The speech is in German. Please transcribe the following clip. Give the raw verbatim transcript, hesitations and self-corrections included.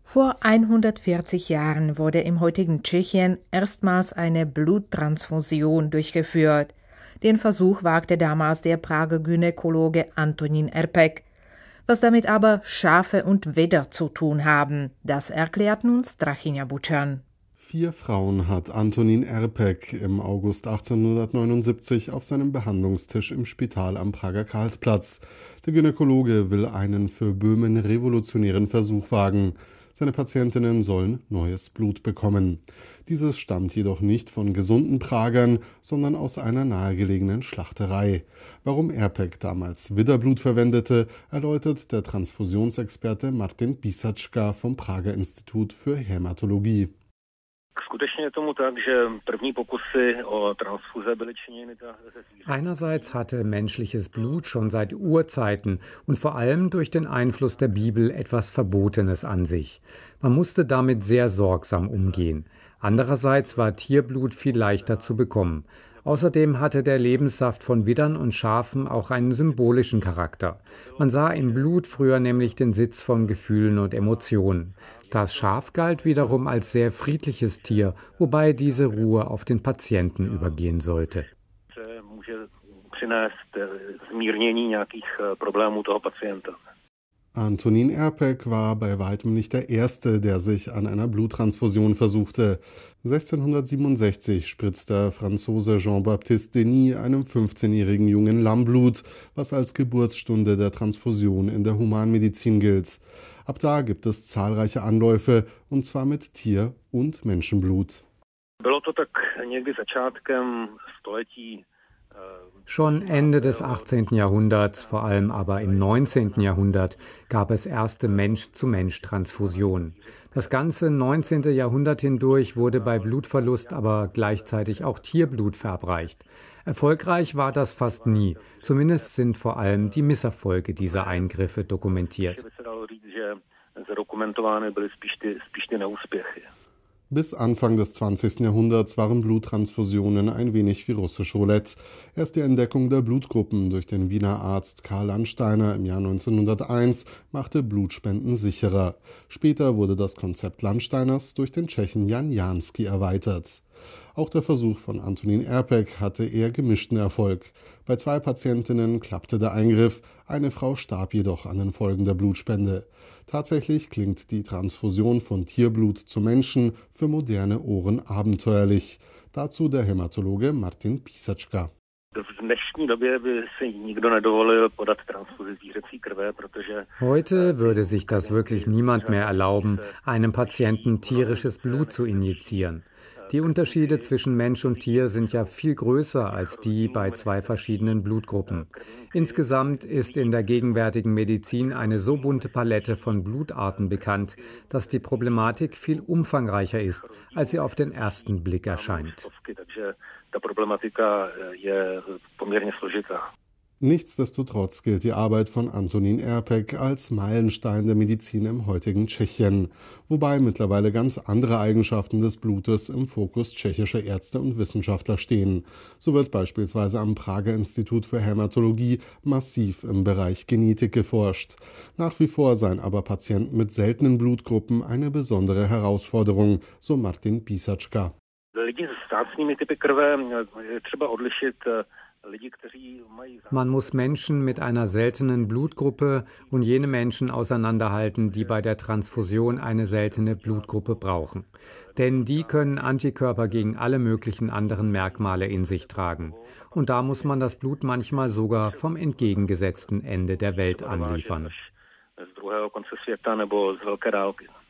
Vor hundertvierzig Jahren wurde im heutigen Tschechien erstmals eine Bluttransfusion durchgeführt. Den Versuch wagte damals der Prager Gynäkologe Antonín Erpek. Was damit aber Schafe und Widder zu tun haben, das erklärt nun Strachinja Bučan. Vier Frauen hat Antonín Erpek im August achtzehnhundertneunundsiebzig auf seinem Behandlungstisch im Spital am Prager Karlsplatz. Der Gynäkologe will einen für Böhmen revolutionären Versuch wagen. Seine Patientinnen sollen neues Blut bekommen. Dieses stammt jedoch nicht von gesunden Pragern, sondern aus einer nahegelegenen Schlachterei. Warum Erpek damals Widderblut verwendete, erläutert der Transfusionsexperte Martin Písačka vom Prager Institut für Hämatologie. Einerseits hatte menschliches Blut schon seit Urzeiten und vor allem durch den Einfluss der Bibel etwas Verbotenes an sich. Man musste damit sehr sorgsam umgehen. Andererseits war Tierblut viel leichter zu bekommen. Außerdem hatte der Lebenssaft von Widdern und Schafen auch einen symbolischen Charakter. Man sah im Blut früher nämlich den Sitz von Gefühlen und Emotionen. Das Schaf galt wiederum als sehr friedliches Tier, wobei diese Ruhe auf den Patienten übergehen sollte. Antonín Erpek war bei weitem nicht der Erste, der sich an einer Bluttransfusion versuchte. sechzehnhundertsiebenundsechzig spritzt der Franzose Jean-Baptiste Denis einem fünfzehnjährigen Jungen Lammblut, was als Geburtsstunde der Transfusion in der Humanmedizin gilt. Ab da gibt es zahlreiche Anläufe, und zwar mit Tier- und Menschenblut. Schon Ende des achtzehnten Jahrhunderts, vor allem aber im neunzehnten Jahrhundert, gab es erste Mensch-zu-Mensch-Transfusionen. Das ganze neunzehnte Jahrhundert hindurch wurde bei Blutverlust aber gleichzeitig auch Tierblut verabreicht. Erfolgreich war das fast nie. Zumindest sind vor allem die Misserfolge dieser Eingriffe dokumentiert. Bis Anfang des zwanzigsten Jahrhunderts waren Bluttransfusionen ein wenig wie russische Roulette. Erst die Entdeckung der Blutgruppen durch den Wiener Arzt Karl Landsteiner im Jahr neunzehnhunderteins machte Blutspenden sicherer. Später wurde das Konzept Landsteiners durch den Tschechen Jan Janský erweitert. Auch der Versuch von Antonín Erpek hatte eher gemischten Erfolg. Bei zwei Patientinnen klappte der Eingriff, eine Frau starb jedoch an den Folgen der Blutspende. Tatsächlich klingt die Transfusion von Tierblut zu Menschen für moderne Ohren abenteuerlich. Dazu der Hämatologe Martin Písačka. Heute würde sich das wirklich niemand mehr erlauben, einem Patienten tierisches Blut zu injizieren. Die Unterschiede zwischen Mensch und Tier sind ja viel größer als die bei zwei verschiedenen Blutgruppen. Insgesamt ist in der gegenwärtigen Medizin eine so bunte Palette von Blutarten bekannt, dass die Problematik viel umfangreicher ist, als sie auf den ersten Blick erscheint. Nichtsdestotrotz gilt die Arbeit von Antonín Erpek als Meilenstein der Medizin im heutigen Tschechien, wobei mittlerweile ganz andere Eigenschaften des Blutes im Fokus tschechischer Ärzte und Wissenschaftler stehen. So wird beispielsweise am Prager Institut für Hämatologie massiv im Bereich Genetik geforscht. Nach wie vor seien aber Patienten mit seltenen Blutgruppen eine besondere Herausforderung, so Martin Písačka. Man muss Menschen mit einer seltenen Blutgruppe und jene Menschen auseinanderhalten, die bei der Transfusion eine seltene Blutgruppe brauchen. Denn die können Antikörper gegen alle möglichen anderen Merkmale in sich tragen. Und da muss man das Blut manchmal sogar vom entgegengesetzten Ende der Welt anliefern.